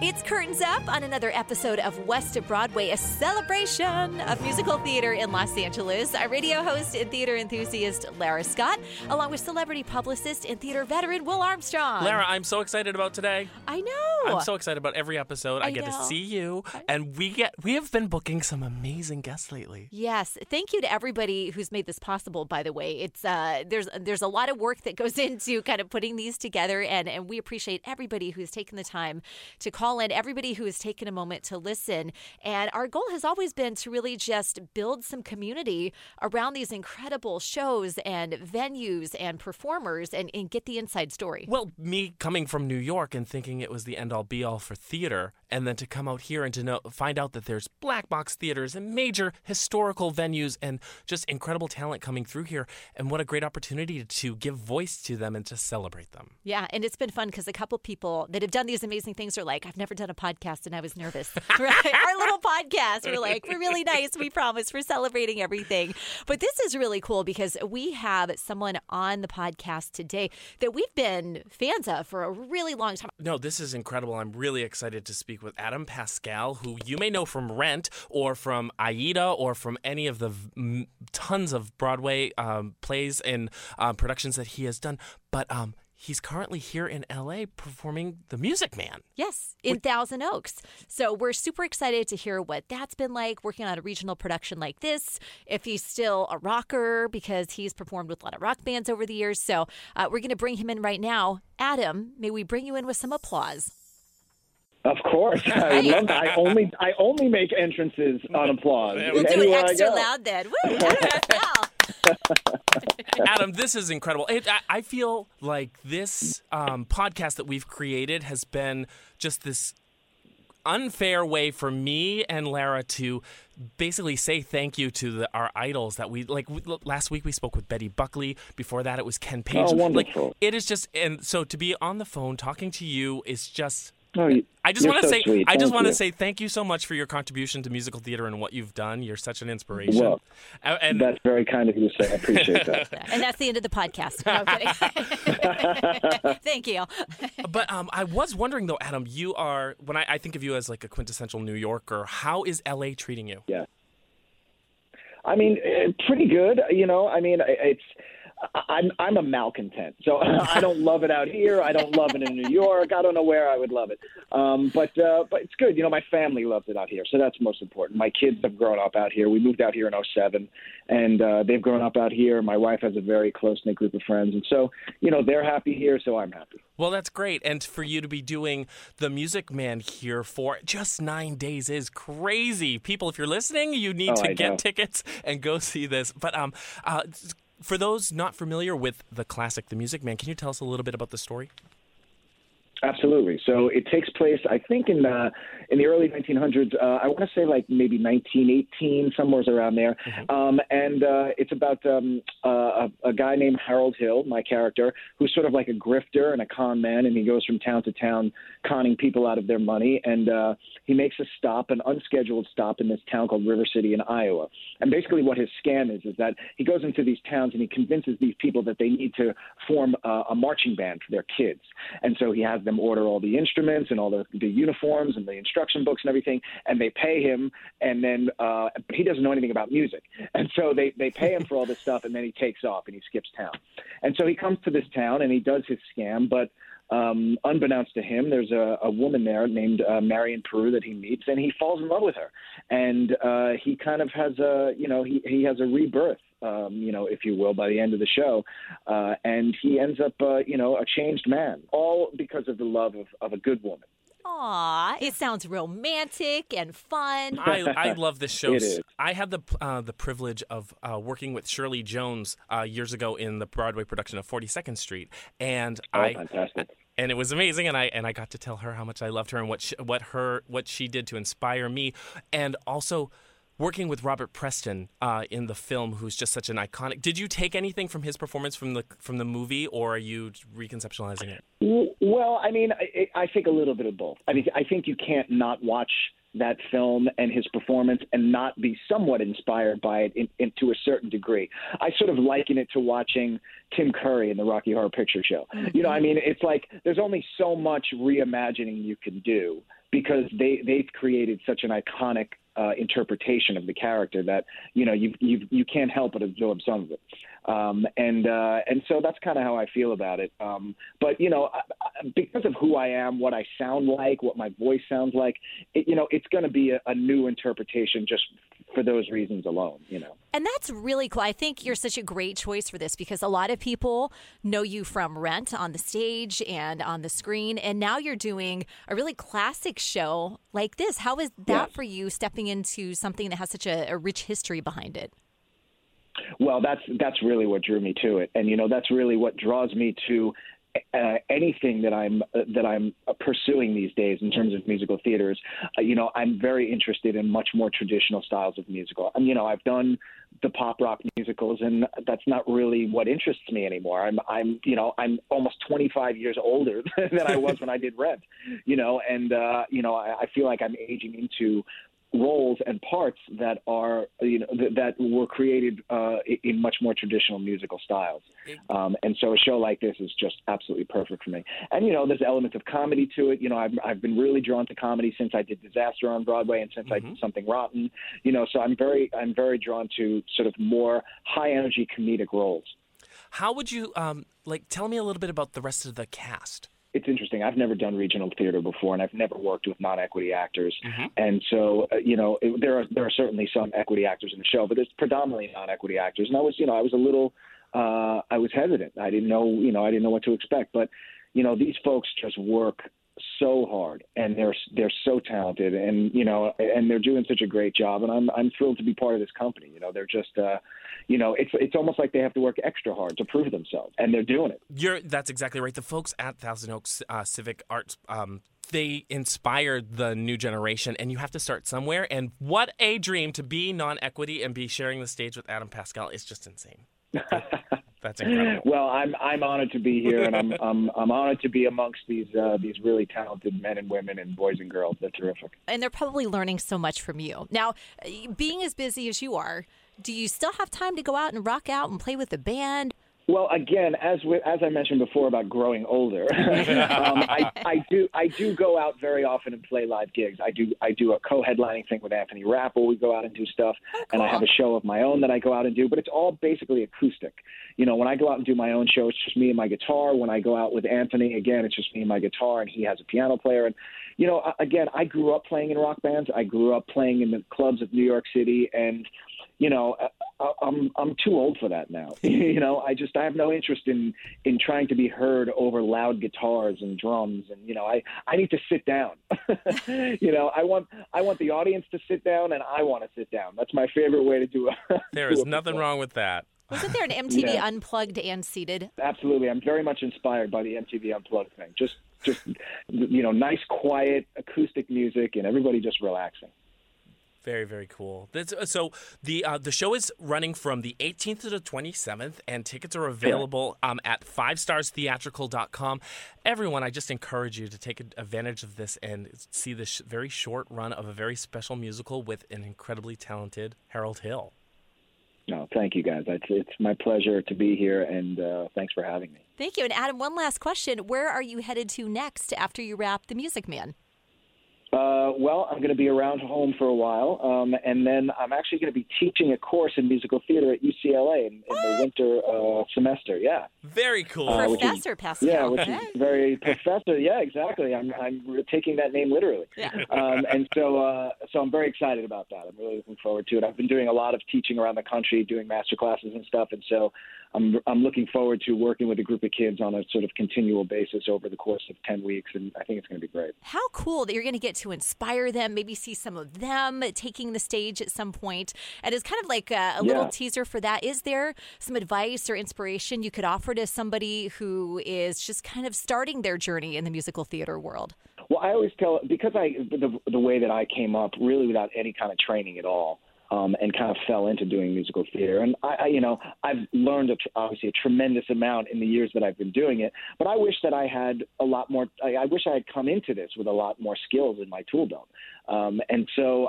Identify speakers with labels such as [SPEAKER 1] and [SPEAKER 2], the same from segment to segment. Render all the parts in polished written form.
[SPEAKER 1] It's Curtains Up on another episode of West of Broadway, a celebration of musical theater in Los Angeles. Our radio host and theater enthusiast, Lara Scott, along with celebrity publicist and theater veteran, Will Armstrong.
[SPEAKER 2] Lara, I'm so excited about today.
[SPEAKER 1] I know.
[SPEAKER 2] I'm so excited about every episode. I get to see you, and we have been booking some amazing guests lately.
[SPEAKER 1] Yes. Thank you to everybody who's made this possible, by the way. It's there's a lot of work that goes into kind of putting these together, and we appreciate everybody who's taken the time to call in, everybody who has taken a moment to listen. And our goal has always been to really just build some community around these incredible shows and venues and performers and get the inside story.
[SPEAKER 2] Well, me coming from New York and thinking it was the end-all be-all for theater, and then to come out here and to find out that there's black box theaters and major historical venues and just incredible talent coming through here, and what a great opportunity to give voice to them and to celebrate them.
[SPEAKER 1] Yeah, and it's been fun because a couple people that have done these amazing things are like, I've never done a podcast and I was nervous. Right? Our little podcast, we're like, we're really nice, we promise, we're celebrating everything. But this is really cool because we have someone on the podcast today that we've been fans of for a really long time.
[SPEAKER 2] No, this is incredible. I'm really excited to speak with Adam Pascal, who you may know from Rent or from Aida or from any of the tons of Broadway plays and productions that he has done. But he's currently here in L.A. performing The Music Man.
[SPEAKER 1] Yes, in Thousand Oaks. So we're super excited to hear what that's been like working on a regional production like this, if he's still a rocker, because he's performed with a lot of rock bands over the years. So we're going to bring him in right now. Adam, may we bring you in with some applause?
[SPEAKER 3] Of course. I love that. I only make entrances on applause.
[SPEAKER 1] We'll do it extra loud then. Woo!
[SPEAKER 2] Adam, this is incredible. I feel like this podcast that we've created has been just this unfair way for me and Lara to basically say thank you to our idols that we like. Last week we spoke with Betty Buckley. Before that it was Ken Page.
[SPEAKER 3] Oh, wonderful.
[SPEAKER 2] Like, it is just, and so to be on the phone talking to you is just...
[SPEAKER 3] Oh,
[SPEAKER 2] I just want to say,
[SPEAKER 3] sweet.
[SPEAKER 2] Say thank you so much for your contribution to musical theater and what you've done. You're such an inspiration.
[SPEAKER 3] Well,
[SPEAKER 2] and
[SPEAKER 3] that's very kind of you to say. I appreciate that.
[SPEAKER 1] And that's the end of the podcast. No, I'm kidding. Thank you.
[SPEAKER 2] But I was wondering though, Adam, you are, when I think of you as like a quintessential New Yorker, how is LA treating you?
[SPEAKER 3] Yeah. I mean, pretty good. You know, I mean, I'm a malcontent, so I don't love it out here. I don't love it in New York. I don't know where I would love it, but it's good. You know, my family loves it out here, so that's most important. My kids have grown up out here. We moved out here in '07, and they've grown up out here. My wife has a very close-knit group of friends, and so, you know, they're happy here, so I'm happy.
[SPEAKER 2] Well, that's great. And for you to be doing The Music Man here for just 9 days is crazy. People, if you're listening, you need to get tickets and go see this. But for those not familiar with the classic The Music Man, can you tell us a little bit about the story?
[SPEAKER 3] Absolutely. So it takes place, I think, in the early 1900s. I want to say like maybe 1918, somewhere around there. Mm-hmm. And it's about a guy named Harold Hill, my character, who's sort of like a grifter and a con man, and he goes from town to town conning people out of their money. And he makes a stop, an unscheduled stop in this town called River City in Iowa. And basically what his scam is that he goes into these towns and he convinces these people that they need to form a marching band for their kids. And so he has them order all the instruments and all the uniforms and the instruction books and everything, and they pay him, and then he doesn't know anything about music. And so they pay him for all this stuff, and then he takes off and he skips town. And so he comes to this town and he does his scam, but unbeknownst to him, there's a woman there named Marion Peru that he meets, and he falls in love with her. And he kind of has he has a rebirth, if you will, by the end of the show. And he ends up, a changed man, all because of the love of a good woman.
[SPEAKER 1] Aw, it sounds romantic and fun.
[SPEAKER 2] I love this show.
[SPEAKER 3] It is.
[SPEAKER 2] I had the privilege of working with Shirley Jones years ago in the Broadway production of 42nd Street, and
[SPEAKER 3] fantastic.
[SPEAKER 2] And it was amazing, and I got to tell her how much I loved her and what she did to inspire me, and also working with Robert Preston in the film, who's just such an iconic. Did you take anything from his performance from the movie, or are you reconceptualizing it?
[SPEAKER 3] Well, I mean, I think a little bit of both. I mean, I think you can't not watch that film and his performance and not be somewhat inspired by it to a certain degree. I sort of liken it to watching Tim Curry in the Rocky Horror Picture Show. You know, I mean, it's like there's only so much reimagining you can do because they've created such an iconic interpretation of the character that you can't help but absorb some of it, and so that's kind of how I feel about it. But because of who I am, what I sound like, what my voice sounds like, it's going to be a new interpretation just for those reasons alone.
[SPEAKER 1] And that's really cool. I think you're such a great choice for this because a lot of people know you from Rent on the stage and on the screen, and now you're doing a really classic show like this. How is that for you, stepping into something that has such a rich history behind it?
[SPEAKER 3] Well, that's really what drew me to it, and that's really what draws me to anything that I'm pursuing these days in terms of musical theaters. I'm very interested in much more traditional styles of musical. I've done the pop rock musicals, and that's not really what interests me anymore. I'm almost 25 years older than I was when I did Rent. I feel like I'm aging into roles and parts that are that were created in much more traditional musical styles, and so a show like this is just absolutely perfect for me. And there's elements of comedy to it. I've been really drawn to comedy since I did Disaster on Broadway and since I did Something Rotten. So I'm very drawn to sort of more high energy comedic roles.
[SPEAKER 2] How would you tell me a little bit about the rest of the cast?
[SPEAKER 3] It's interesting. I've never done regional theater before, and I've never worked with non-equity actors. And so, there are certainly some equity actors in the show, but there's predominantly non-equity actors. And I was a little, I was hesitant. I didn't know what to expect. But, these folks just work so hard, and they're so talented, and and they're doing such a great job. And I'm thrilled to be part of this company. They're just, it's almost like they have to work extra hard to prove themselves, and they're doing it.
[SPEAKER 2] That's exactly right. The folks at Thousand Oaks Civic Arts, they inspired the new generation, and you have to start somewhere. And what a dream to be non-equity and be sharing the stage with Adam Pascal is just insane. That's incredible.
[SPEAKER 3] Well, I'm honored to be here, and I'm honored to be amongst these really talented men and women and boys and girls. They're terrific. And
[SPEAKER 1] they're probably learning so much from you. Now, being as busy as you are, do you still have time to go out and rock out and play with the band?
[SPEAKER 3] Well, again, as I mentioned before about growing older, I do go out very often and play live gigs. I do a co-headlining thing with Anthony Rappel. We go out and do stuff, and I have a show of my own that I go out and do. But it's all basically acoustic. When I go out and do my own show, it's just me and my guitar. When I go out with Anthony, again, it's just me and my guitar, and he has a piano player. And again, I grew up playing in rock bands. I grew up playing in the clubs of New York City, and I'm too old for that now. I have no interest in trying to be heard over loud guitars and drums, and I need to sit down. I want the audience to sit down, and I want to sit down. That's my favorite way to do it.
[SPEAKER 2] There is nothing wrong with that.
[SPEAKER 1] Wasn't there an MTV Unplugged and Seated?
[SPEAKER 3] Absolutely. I'm very much inspired by the MTV Unplugged thing. Just nice, quiet, acoustic music, and everybody just relaxing.
[SPEAKER 2] Very, very cool. So the show is running from the 18th to the 27th, and tickets are available at 5starstheatrical.com. Everyone, I just encourage you to take advantage of this and see this very short run of a very special musical with an incredibly talented Harold Hill.
[SPEAKER 3] No, thank you, guys. It's my pleasure to be here, and thanks for having me.
[SPEAKER 1] Thank you. And Adam, one last question. Where are you headed to next after you wrap The Music Man?
[SPEAKER 3] Well, I'm going to be around home for a while, and then I'm actually going to be teaching a course in musical theater at UCLA in the winter semester. Yeah,
[SPEAKER 2] very cool.
[SPEAKER 1] Professor Pascal.
[SPEAKER 3] Yeah, which is very professor. Yeah, exactly. I'm taking that name literally.
[SPEAKER 1] Yeah.
[SPEAKER 3] And so I'm very excited about that. I'm really looking forward to it. I've been doing a lot of teaching around the country, doing master classes and stuff, and so I'm looking forward to working with a group of kids on a sort of continual basis over the course of 10 weeks, and I think it's going to be great.
[SPEAKER 1] How cool that you're going to get to inspire them, maybe see some of them taking the stage at some point. And it's kind of like a little teaser for that. Is there some advice or inspiration you could offer to somebody who is just kind of starting their journey in the musical theater world?
[SPEAKER 3] Well, I always tell, because the way that I came up really without any kind of training at all, and kind of fell into doing musical theater. And I've learned obviously a tremendous amount in the years that I've been doing it. But I wish that I had a lot more. I wish I had come into this with a lot more skills in my tool belt. And so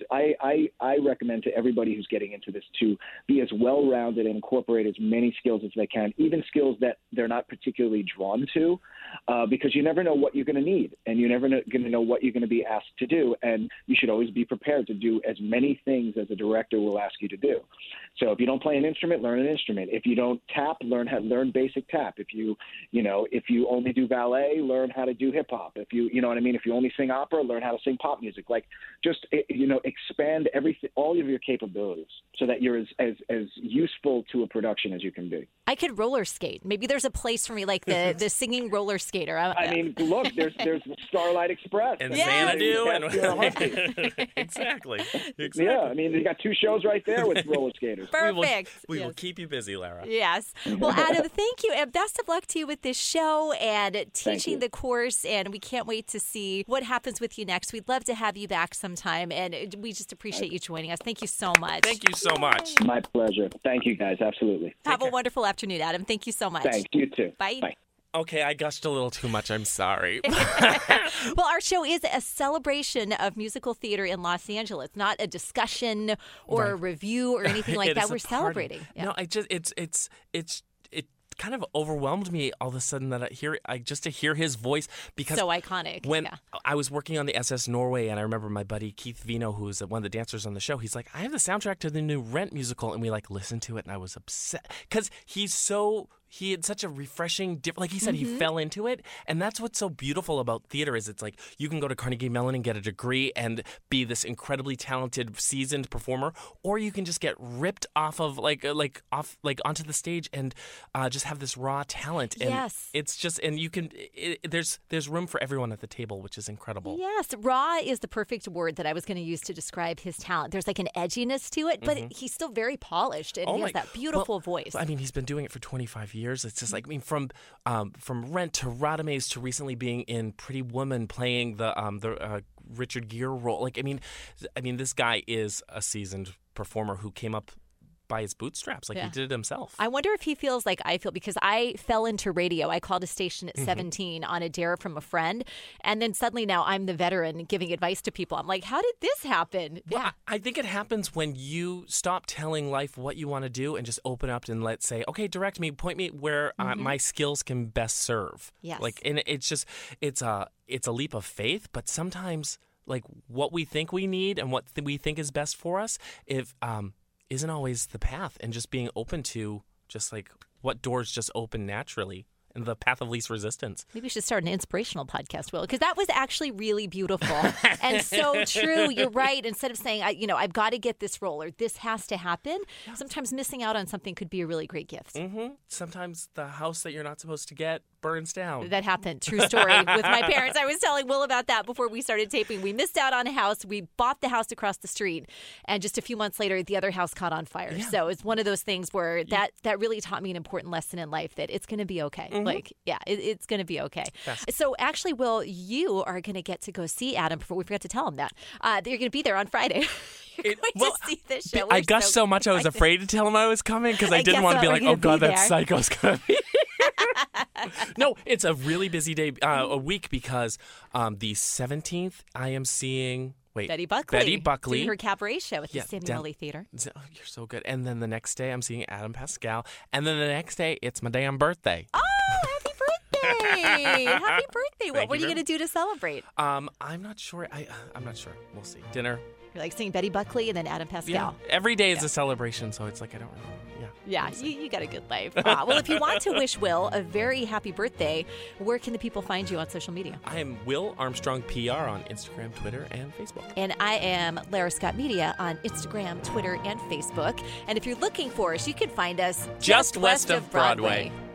[SPEAKER 3] I recommend to everybody who's getting into this to be as well-rounded and incorporate as many skills as they can, even skills that they're not particularly drawn to, because you never know what you're going to need, and you're never going to know what you're going to be asked to do. And you should always be prepared to do as many things as a director will ask you to do. So if you don't play an instrument, learn an instrument. If you don't tap, learn basic tap. If you only do ballet, learn how to do hip hop. If you know what I mean, if you only sing opera, learn how to sing pop music. Like, just expand all of your capabilities so that you're as useful to a production as you can be.
[SPEAKER 1] I could roller skate. Maybe there's a place for me, like the singing roller skater.
[SPEAKER 3] I mean, look, there's Starlight Express
[SPEAKER 2] and Xanadu, and exactly.
[SPEAKER 3] Yeah, I mean, you got two shows right there with roller skaters.
[SPEAKER 1] Perfect.
[SPEAKER 2] We will keep you busy, Lara.
[SPEAKER 1] Yes. Well, Adam, thank you, and best of luck to you with this show and teaching the course. And we can't wait to see what happens with you next. We'd love to have you back sometime, and we just appreciate you joining us. Thank you so much.
[SPEAKER 2] Thank you so much.
[SPEAKER 3] My pleasure. Thank you, guys. Absolutely.
[SPEAKER 1] Have a wonderful afternoon, Adam. Thank you so much.
[SPEAKER 3] Thanks. You too.
[SPEAKER 1] Bye.
[SPEAKER 3] Bye.
[SPEAKER 2] Okay, I gushed a little too much. I'm sorry.
[SPEAKER 1] Well, our show is a celebration of musical theater in Los Angeles, not a discussion or a review or anything like that. We're celebrating. Yeah.
[SPEAKER 2] No, it kind of overwhelmed me all of a sudden that to hear his voice, because
[SPEAKER 1] so iconic.
[SPEAKER 2] When I was working on the SS Norway, and I remember my buddy Keith Vino, who was one of the dancers on the show, he's like, I have the soundtrack to the new Rent musical, and we listened to it, and I was upset because he had such a refreshing, like he said, he fell into it. And that's what's so beautiful about theater is it's like you can go to Carnegie Mellon and get a degree and be this incredibly talented, seasoned performer, or you can just get ripped off of onto the stage and just have this raw talent. And
[SPEAKER 1] yes.
[SPEAKER 2] It's just, and you can, there's room for everyone at the table, which is incredible.
[SPEAKER 1] Yes. Raw is the perfect word that I was going to use to describe his talent. There's like an edginess to it, but he's still very polished, and he has that beautiful voice.
[SPEAKER 2] I mean, he's been doing it for 25 years. It's just like, I mean, from Rent to Radames to recently being in Pretty Woman playing the Richard Gere role. Like, I mean, this guy is a seasoned performer who came up by his bootstraps. He did it himself.
[SPEAKER 1] I wonder if he feels like I feel, because I fell into radio. I called a station at 17 on a dare from a friend, and then suddenly now I'm the veteran giving advice to people. I'm like, how did this happen?
[SPEAKER 2] Well, I think it happens when you stop telling life what you want to do and just open up and let's say, okay, direct me, point me where my skills can best serve.
[SPEAKER 1] Yes.
[SPEAKER 2] And it's just, it's a leap of faith, but sometimes what we think we need and what we think is best for us, isn't always the path, and just being open to just what doors just open naturally and the path of least resistance.
[SPEAKER 1] Maybe we should start an inspirational podcast, Will, because that was actually really beautiful and so true. You're right. Instead of saying, I've got to get this role or this has to happen, sometimes missing out on something could be a really great gift.
[SPEAKER 2] Mm-hmm. Sometimes the house that you're not supposed to get burns down.
[SPEAKER 1] That happened. True story with my parents. I was telling Will about that before we started taping. We missed out on a house. We bought the house across the street, and just a few months later, the other house caught on fire. Yeah. So it's one of those things where that really taught me an important lesson in life, that it's going to be okay. It's going to be okay. Yes. So actually, Will, you are going to get to go see Adam. We forgot to tell him that. You're going to be there on Friday. You're going to see this show.
[SPEAKER 2] I gushed so much I was afraid to tell him I was coming because I didn't want to be like, oh, God, that psycho's going to be No, it's a really busy day, a week, because the 17th I am seeing...
[SPEAKER 1] Betty Buckley. Doing her cabaret show at the Samuel Lee Theater.
[SPEAKER 2] Oh, you're so good. And then the next day I'm seeing Adam Pascal. And then the next day it's my damn birthday.
[SPEAKER 1] Oh, happy birthday. Happy birthday. What are you going to do to celebrate?
[SPEAKER 2] I'm not sure. I'm not sure. We'll see. Dinner.
[SPEAKER 1] You're seeing Betty Buckley and then Adam Pascal.
[SPEAKER 2] Yeah. Every day is a celebration, so it's I don't really...
[SPEAKER 1] Yeah, you got a good life. Well, if you want to wish Will a very happy birthday, where can the people find you on social media?
[SPEAKER 2] I am Will Armstrong PR on Instagram, Twitter, and Facebook.
[SPEAKER 1] And I am Lara Scott Media on Instagram, Twitter, and Facebook. And if you're looking for us, you can find us
[SPEAKER 2] just west of Broadway.